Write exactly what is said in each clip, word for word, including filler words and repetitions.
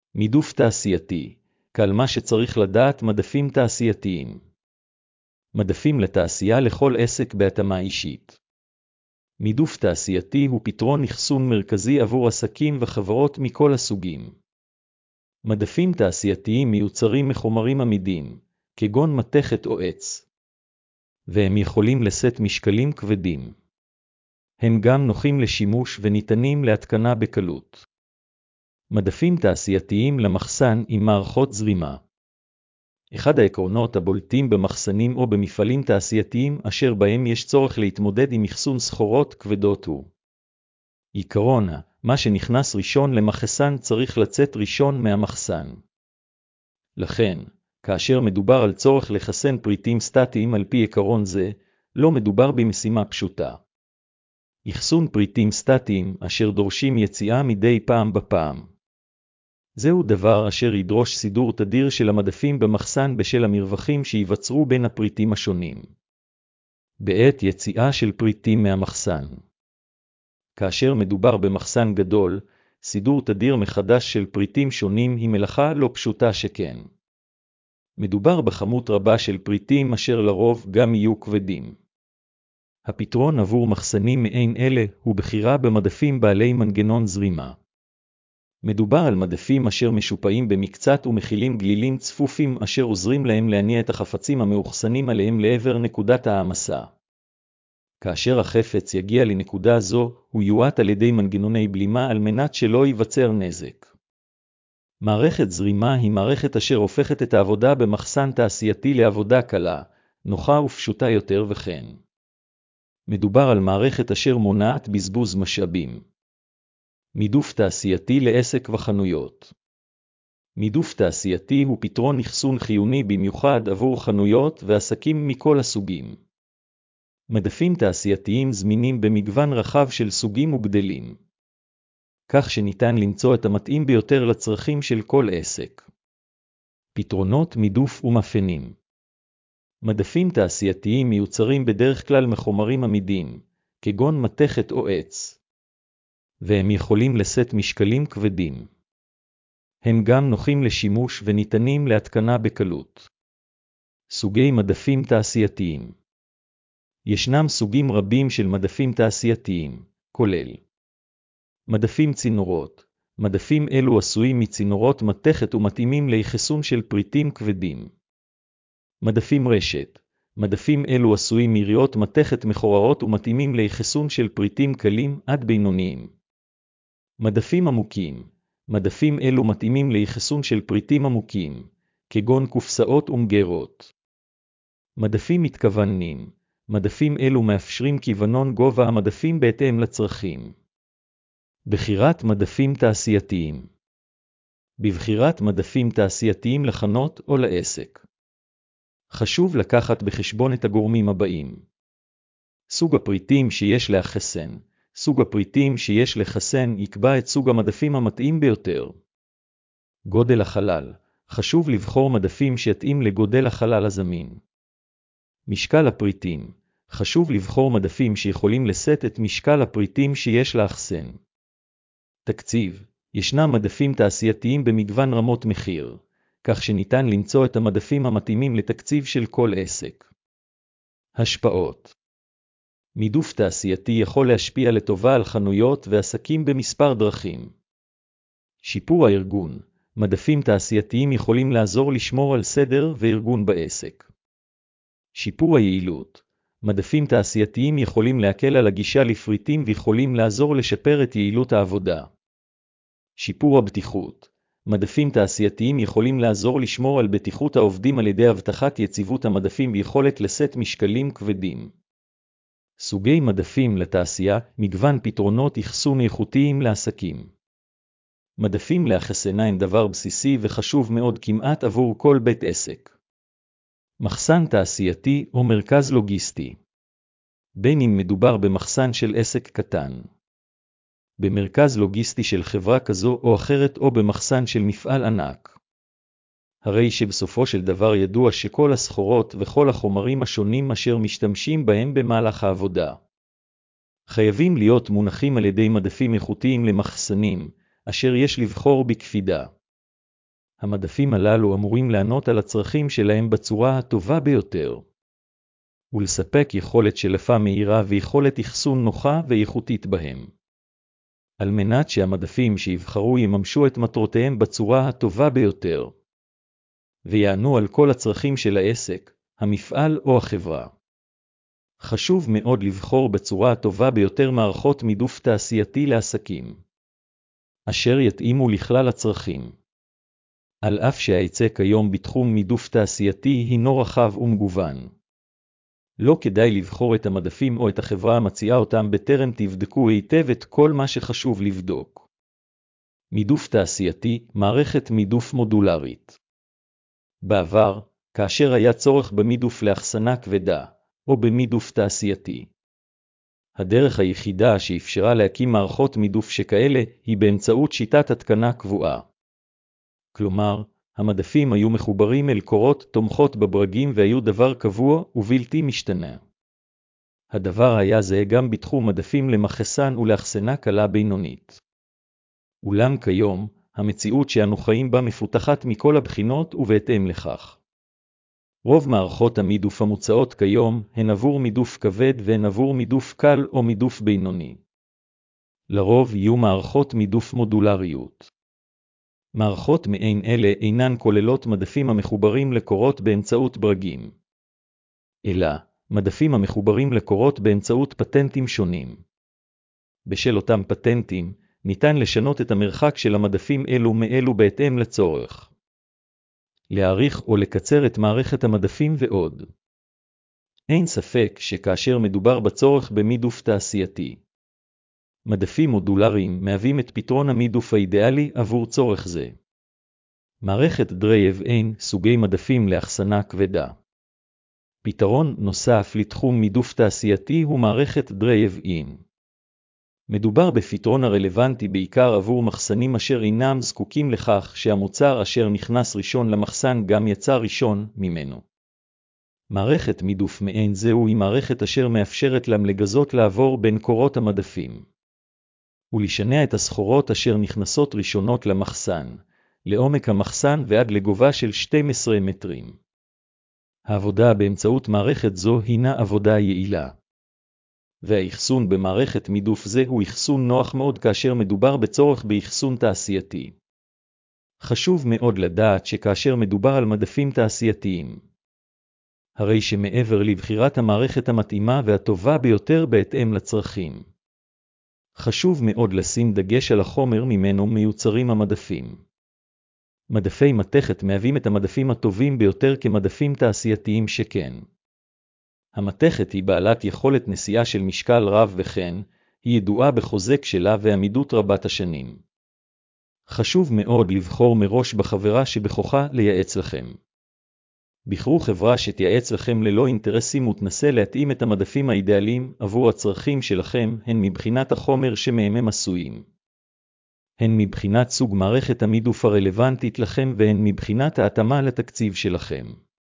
מידוף תעשייתי, כעל מה שצריך לדעת מדפים תעשייתיים. מדפים לתעשייה לכל עסק בהתאמה אישית. מידוף תעשייתי הוא פתרון אחסון מרכזי עבור עסקים וחברות מכל הסוגים. מדפים תעשייתיים מיוצרים מחומרים עמידים, כגון מתכת או עץ. והם יכולים לשאת משקלים כבדים. הם גם נוחים לשימוש וניתנים להתקנה בקלות. מדפים תעשייתיים למחסן עם מערכות זרימה. אחד העקרונות הבולטים במחסנים או במפעלים תעשייתיים אשר בהם יש צורך להתמודד עם אחסון סחורות כבדות הוא. עיקרון, מה שנכנס ראשון למחסן צריך לצאת ראשון מהמחסן. לכן, כאשר מדובר על צורך לחסן פריטים סטטיים על פי עקרון זה, לא מדובר במשימה פשוטה. אחסון פריטים סטטיים אשר דורשים יציאה מדי פעם בפעם. זהו דבר אשר ידרוש סידור תדיר של המדפים במחסן בשל המרווחים שיווצרו בין הפריטים השונים. בעת יציאה של פריטים מהמחסן. כאשר מדובר במחסן גדול, סידור תדיר מחדש של פריטים שונים היא מלאכה לא פשוטה שכן. מדובר בכמות רבה של פריטים אשר לרוב גם יהיו כבדים. הפתרון עבור מחסנים מעין אלה הוא בחירה במדפים בעלי מנגנון זרימה. מדובר על מדפים אשר משופעים במקצת ומכילים גלילים צפופים אשר עוזרים להם להניע את החפצים המאוחסנים עליהם לעבר נקודת העמסה. כאשר החפץ יגיע לנקודה זו, הוא יועט על ידי מנגנוני בלימה על מנת שלא ייווצר נזק. מערכת זרימה היא מערכת אשר הופכת את העבודה במחסן תעשייתי לעבודה קלה, נוחה ופשוטה יותר וכן. מדובר על מערכת אשר מונעת בזבוז משאבים. מידוף תעשייתי לעסק וחנויות. מידוף תעשייתי הוא פתרון אחסון חיוני במיוחד עבור חנויות ועסקים מכל הסוגים. מדפים תעשייתיים זמינים במגוון רחב של סוגים וגדלים. כך שניתן למצוא את המתאים ביותר לצרכים של כל עסק. פתרונות מידוף ומאפיינים. מדפים תעשייתיים מיוצרים בדרך כלל מחומרים עמידים, כגון מתכת או עץ. והם יכולים לשאת משקלים כבדים. הם גם נוחים לשימוש וניתנים להתקנה בקלות. סוגי מדפים תעשייתיים. ישנם סוגים רבים של מדפים תעשייתיים, כולל מדפים צינורות. מדפים אלו עשויים מצינורות מתכת ומתאימים לאחסון של פריטים כבדים. מדפים רשת. מדפים אלו עשויים מיריות מתכת מחוררות ומתאימים לאחסון של פריטים קלים עד בינוניים. מדפים עמוקים. מדפים אלו מתאימים לאחסון של פריטים עמוקים, כגון קופסאות ומגירות. מדפים מתכווננים. מדפים אלו מאפשרים כיוונון גובה המדפים בהתאם לצרכים. בחירת מדפים תעשייתיים. בבחירת מדפים תעשייתיים לחנות או לעסק. חשוב לקחת בחשבון את הגורמים הבאים. סוג הפריטים שיש לאחסן. סוג הפריטים שיש לחסן יקבע את סוג המדפים המתאים ביותר. גודל החלל. חשוב לבחור מדפים שיתאים לגודל החלל הזמין. משקל הפריטים. חשוב לבחור מדפים שיכולים לשאת את משקל הפריטים שיש לאחסן. תקציב. ישנם מדפים תעשייתיים במגוון רמות מחיר, כך שניתן למצוא את המדפים המתאימים לתקציב של כל עסק. השפעות. מידוף תעשייתי יכול להשפיע לטובה על חנויות ועסקים במספר דרכים. שיפור הארגון. מדפים תעשייתיים יכולים לעזור לשמור על סדר וארגון בעסק. שיפור היעילות. מדפים תעשייתיים יכולים להקל על הגישה לפריטים ויכולים לעזור לשפר את יעילות העבודה. שיפור הבטיחות. מדפים תעשייתיים יכולים לעזור לשמור על בטיחות העובדים על ידי הבטחת יציבות המדפים ויכולת לשאת משקלים כבדים. סוגי מדפים לתעשייה, מגוון פתרונות אחסון איכותיים לעסקים. מדפים לאחסנה הם דבר בסיסי וחשוב מאוד כמעט עבור כל בית עסק. מחסן תעשייתי או מרכז לוגיסטי. בין אם מדובר במחסן של עסק קטן, במרכז לוגיסטי של חברה כזו או אחרת או במחסן של מפעל ענק. הרי שבסופו של דבר ידוע שכל הסחורות וכל החומרים השונים אשר משתמשים בהם במהלך העבודה חייבים להיות מונחים על ידי מדפים איכותיים למחסנים, אשר יש לבחור בקפידה. המדפים הללו אמורים לענות על הצרכים שלהם בצורה הטובה ביותר, ולספק יכולת שלפה מהירה ויכולת אחסון נוחה ואיכותית בהם. על מנת שהמדפים שיבחרו יממשו את מטרותיהם בצורה הטובה ביותר, ויענו על כל הצרכים של העסק, המפעל או החברה. חשוב מאוד לבחור בצורה הטובה ביותר מערכות מידוף תעשייתי לעסקים, אשר יתאימו לכלל הצרכים. על אף שההיצע כיום בתחום מידוף תעשייתי הינו רחב ומגוון, לא כדאי לבחור את המדפים או את החברה המציעה אותם בטרם תבדקו היטב את כל מה שחשוב לבדוק. מידוף תעשייתי, מערכת מידוף מודולרית. בעבר, כאשר היה צורך במידוף לאחסנה כבדה, או במידוף תעשייתי, הדרך היחידה שאפשרה להקים מערכות מידוף שכאלה היא באמצעות שיטת התקנה קבועה. כלומר, המדפים היו מחוברים אל קורות תומכות בברגים והיו דבר קבוע ובלתי משתנה. הדבר היה זהה גם בתחום מדפים למחסן ולאחסנה קלה בינונית. אולם כיום, המציאות שאנו חיים בה מפותחת מכל הבחינות ובהתאם לכך. רוב מערכות המידוף המוצעות כיום הן עבור מידוף כבד והן עבור מידוף קל או מידוף בינוני. לרוב יהיו מערכות מידוף מודולריות. מערכות מעין אלה אינן כוללות מדפים המחוברים לקורות באמצעות ברגים, אלא מדפים המחוברים לקורות באמצעות פטנטים שונים. בשל אותם פטנטים, ניתן לשנות את המרחק של המדפים אלו מאלו בהתאם לצורך, להאריך או לקצר את מערכת המדפים ועוד. אין ספק שכאשר מדובר בצורך במידוף תעשייתי, מדפים מודולריים מהווים את פתרון המידוף האידיאלי עבור צורך זה. מערכת drive-in סוגי מדפים לאחסנה כבדה. פתרון נוסף לתחום מידוף תעשייתי הוא מערכת drive-in. מדובר בפתרון הרלוונטי בעיקר עבור מחסנים אשר אינם זקוקים לכך שהמוצר אשר נכנס ראשון למחסן גם יצא ראשון ממנו. מערכת מידוף מעין זהו היא מערכת אשר מאפשרת להם לגזות לעבור בין קורות המדפים, ולשנע את הסחורות אשר נכנסות ראשונות למחסן, לעומק המחסן ועד לגובה של שנים עשר מטרים. העבודה באמצעות מערכת זו הינה עבודה יעילה. והאחסון במערכת מידוף זה הוא אחסון נוח מאוד כאשר מדובר בצורך באחסון תעשייתי. חשוב מאוד לדעת שכאשר מדובר על מדפים תעשייתיים, הרי שמעבר לבחירת המערכת המתאימה והטובה ביותר בהתאם לצרכים, חשוב מאוד לשים דגש על החומר ממנו מיוצרים המדפים. מדפי מתכת מהווים את המדפים הטובים ביותר כמדפים תעשייתיים שכן. המתכת היא בעלת יכולת נשיאה של משקל רב וכן, היא ידועה בחוזק שלה ועמידות רבת השנים. חשוב מאוד לבחור מראש בחברה שבכוחה לייעץ לכם. בחרו חברה שתייעץ לכם ללא אינטרסים ותנסה להתאים את המדפים האידיאליים עבור הצרכים שלכם, הן מבחינת החומר שמהם הם עשויים, הן מבחינת סוג מערכת המידוף הרלוונטית לכם והן מבחינת ההתאמה לתקציב שלכם.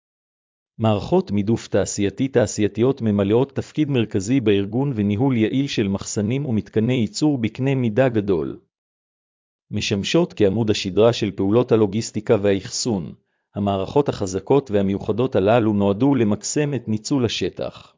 מערכות מידוף תעשייתי תעשייתיות ממלאות תפקיד מרכזי בארגון וניהול יעיל של מחסנים ומתקני ייצור בקנה מידה גדול. משמשות כעמוד השדרה של פעולות הלוגיסטיקה והאחסון. המערכות החזקות והמיוחדות הללו נועדו למקסם את ניצול השטח,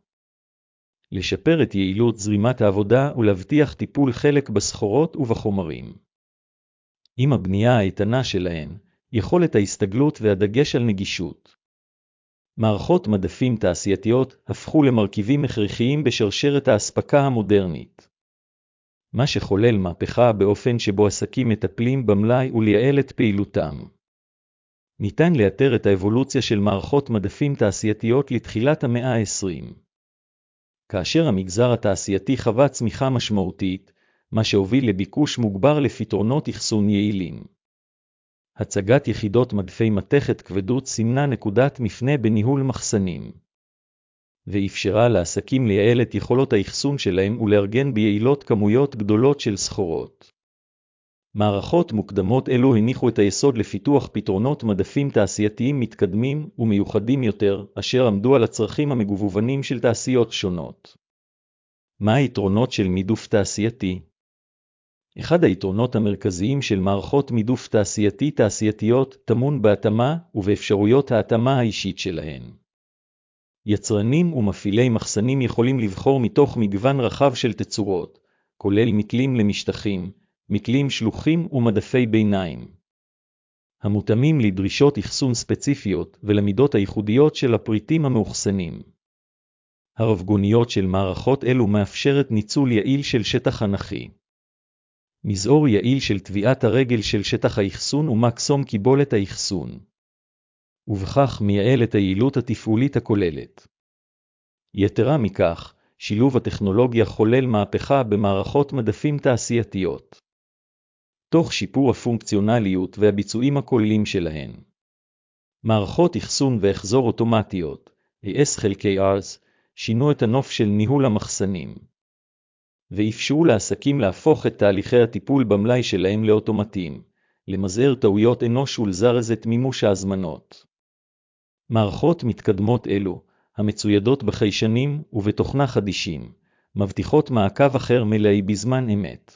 לשפר את יעילות זרימת העבודה ולהבטיח טיפול חלק בסחורות ובחומרים. עם הבנייה האיתנה שלהן, יכולת ההסתגלות והדגש על נגישות, מערכות מדפים תעשייתיות הפכו למרכיבים הכרחיים בשרשרת האספקה המודרנית, מה שחולל מהפכה באופן שבו עסקים מטפלים במלאי ולייעל את פעילותם. ניתן לאתר את האבולוציה של מערכות מדפים תעשייתיות לתחילת המאה ה-עשרים, כאשר המגזר התעשייתי חווה צמיחה משמעותית, מה שהוביל לביקוש מוגבר לפתרונות אחסון יעילים. הצגת יחידות מדפי מתכת כבדות סימנה נקודת מפנה בניהול מחסנים, ואפשרה לעסקים לייעל את יכולות האחסון שלהם ולארגן ביעילות כמויות גדולות של סחורות. מערכות מוקדמות אלו הניחו את היסוד לפיתוח פתרונות מדפים תעשייתיים מתקדמים ומיוחדים יותר, אשר עמדו על הצרכים המגוונים של תעשיות שונות. מה היתרונות של מידוף תעשייתי? אחד היתרונות המרכזיים של מערכות מידוף תעשייתי תעשייתיות טמון בהתאמה ובאפשרויות ההתאמה האישית שלהן. יצרנים ומפעילי מחסנים יכולים לבחור מתוך מגוון רחב של תצורות, כולל מתלים למשטחים, מתלים שלוחים ומדפי ביניים, המותאמים לדרישות אחסון ספציפיות ולמידות הייחודיות של הפריטים המאוחסנים. הרבגוניות של מערכות אלו מאפשרת ניצול יעיל של שטח אנכי, מזעור יעיל של טביעת הרגל של שטח האחסון ומקסום קיבולת האחסון, ובכך מייעל את היעילות התפעולית הכוללת. יתרה מכך, שילוב הטכנולוגיה חולל מהפכה במערכות מדפים תעשייתיות, תוך שיפור הפונקציונליות והביצועים הכוללים שלהן. מערכות אחסון והחזור אוטומטיות, ה אס חלקי ארס, שינו את הנוף של ניהול המחסנים, ואפשרו לעסקים להפוך את תהליכי הטיפול במלאי שלהם לאוטומטיים, למזער טעויות אנוש ולזרז את מימוש ההזמנות. מערכות מתקדמות אלו, המצוידות בחיישנים ובתוכנה חדישים, מבטיחות מעקב אחר מלאי בזמן אמת,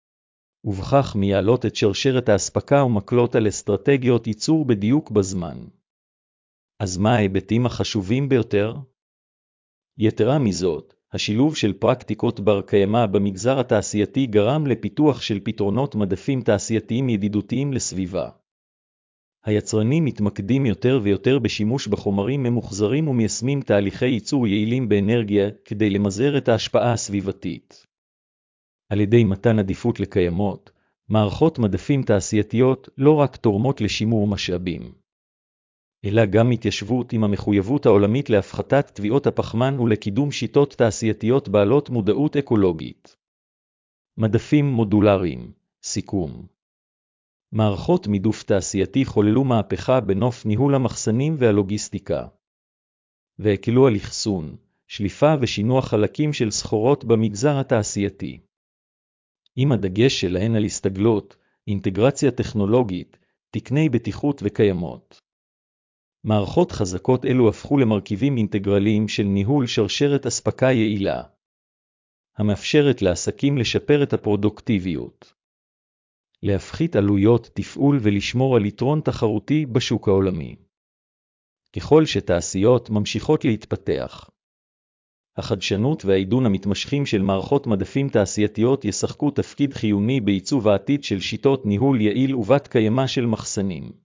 ובכך מייעלות את שרשרת האספקה ומקלות על אסטרטגיות ייצור בדיוק בזמן. אז מה ההיבטים החשובים ביותר? יתרה מזאת, השילוב של פרקטיקות בר קיימא במגזר התעשייתי גרם לפיתוח של פתרונות מדפים תעשייתיים ידידותיים לסביבה. היצרנים מתמקדים יותר ויותר בשימוש בחומרים ממוחזרים ומיישמים תהליכי ייצור יעילים באנרגיה כדי למזער את ההשפעה הסביבתית. על ידי מתן עדיפות לקיימות, מערכות מדפים תעשייתיות לא רק תורמות לשימור משאבים, אלא גם התיישבות עם המחויבות העולמית להפחתת תביעות הפחמן ולקידום שיטות תעשייתיות בעלות מודעות אקולוגית. מדפים מודולריים, סיכום. מערכות מידוף תעשייתי חוללו מהפכה בנוף ניהול המחסנים והלוגיסטיקה, והקלו על אחסון, שליפה ושינוע חלקים של סחורות במגזר התעשייתי, עם הדגש שלהן על הסתגלות, אינטגרציה טכנולוגית, תקני בטיחות וקיימות. מערכות חזקות אלו הפכו למרכיבים אינטגרליים של ניהול שרשרת אספקה יעילה, המאפשרת לעסקים לשפר את הפרודוקטיביות, להפחית עלויות תפעול ולשמור על יתרון תחרותי בשוק העולמי. ככל שתעשיות ממשיכות להתפתח, החדשנות והעידון המתמשכים של מערכות מדפים תעשייתיות ישחקו תפקיד חיוני בעיצוב העתיד של שיטות ניהול יעיל ובת קיימא של מחסנים.